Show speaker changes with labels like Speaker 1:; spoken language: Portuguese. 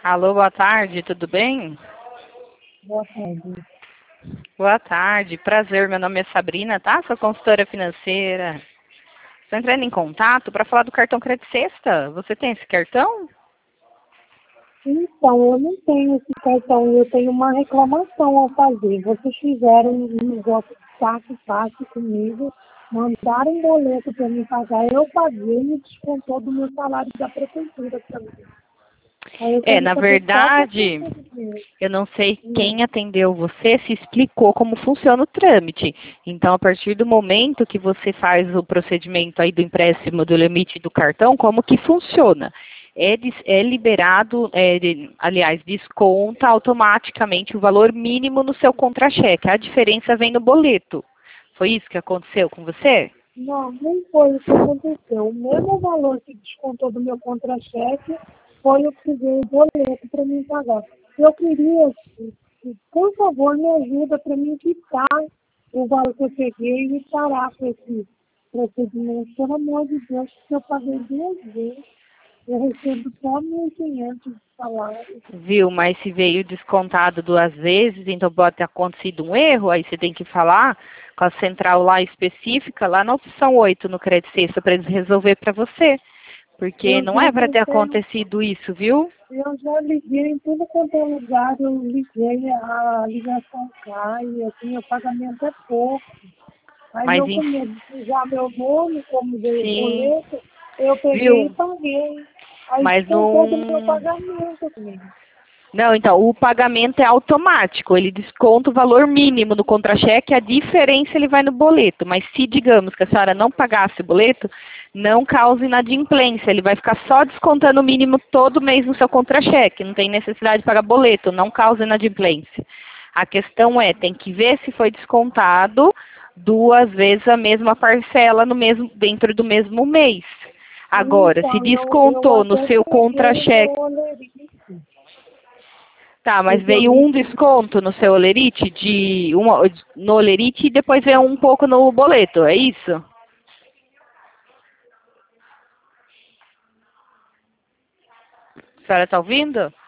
Speaker 1: Alô, boa tarde, tudo bem?
Speaker 2: Boa tarde.
Speaker 1: Boa tarde, prazer, meu nome é Sabrina, tá? Sou consultora financeira. Estou entrando em contato para falar do cartão Crédito Sexta. Você tem esse cartão?
Speaker 2: Então, eu não tenho esse cartão, eu tenho uma reclamação a fazer. Vocês fizeram um negócio de saque fácil comigo, mandaram um boleto para mim pagar, eu paguei e descontou do meu salário da prefeitura para mim. Aí eu quero
Speaker 1: Na
Speaker 2: saber qual que é o
Speaker 1: verdade,
Speaker 2: procedimento.
Speaker 1: eu não sei quem atendeu você se explicou como funciona o trâmite. Então, a partir do momento que você faz o procedimento aí do empréstimo do limite do cartão, como que funciona? É liberado, aliás, desconta automaticamente o valor mínimo no seu contra-cheque. A diferença vem no boleto. Foi isso que aconteceu com você?
Speaker 2: Não, não foi o que aconteceu. O mesmo valor que descontou do meu contra-cheque foi o que veio o boleto para mim pagar. Eu queria, por favor, me ajuda para mim quitar o valor que eu peguei e parar com esse procedimento. Pelo amor de Deus, porque eu paguei 2 vezes. Eu recebo só 1.500 de salário.
Speaker 1: Viu, mas se veio descontado 2 vezes, então pode ter acontecido um erro, aí você tem que falar com a central lá específica, lá na opção 8 no Crédito Sexta, para eles resolver para você. Porque
Speaker 2: Eu
Speaker 1: não
Speaker 2: já
Speaker 1: é para ter
Speaker 2: tentei.
Speaker 1: acontecido isso, viu?
Speaker 2: Eu já liguei em tudo quanto é lugar, eu liguei, a ligação cai, assim, o pagamento é pouco. Aí
Speaker 1: Mas
Speaker 2: eu com medo de sujar meu nome, como veio o
Speaker 1: enfim,
Speaker 2: boleto, eu peguei e
Speaker 1: viu?
Speaker 2: paguei. Aí
Speaker 1: Mas
Speaker 2: descontou do meu
Speaker 1: não.
Speaker 2: pagamento também.
Speaker 1: Não, então, o pagamento é automático, ele desconta o valor mínimo no contra-cheque, a diferença ele vai no boleto, mas se digamos que a senhora não pagasse o boleto, não causa inadimplência, ele vai ficar só descontando o mínimo todo mês no seu contra-cheque, não tem necessidade de pagar boleto, não causa inadimplência. A questão é, tem que ver se foi descontado 2 vezes a mesma parcela no mesmo, dentro do mesmo mês. Agora, se
Speaker 2: Então, eu
Speaker 1: descontou no
Speaker 2: até
Speaker 1: seu
Speaker 2: peguei o meu
Speaker 1: contra-cheque.
Speaker 2: olerite,
Speaker 1: Tá, mas
Speaker 2: porque eu
Speaker 1: veio
Speaker 2: vi
Speaker 1: um
Speaker 2: que
Speaker 1: desconto no seu olerite, no olerite e depois veio um pouco no boleto, é isso? A senhora tá ouvindo?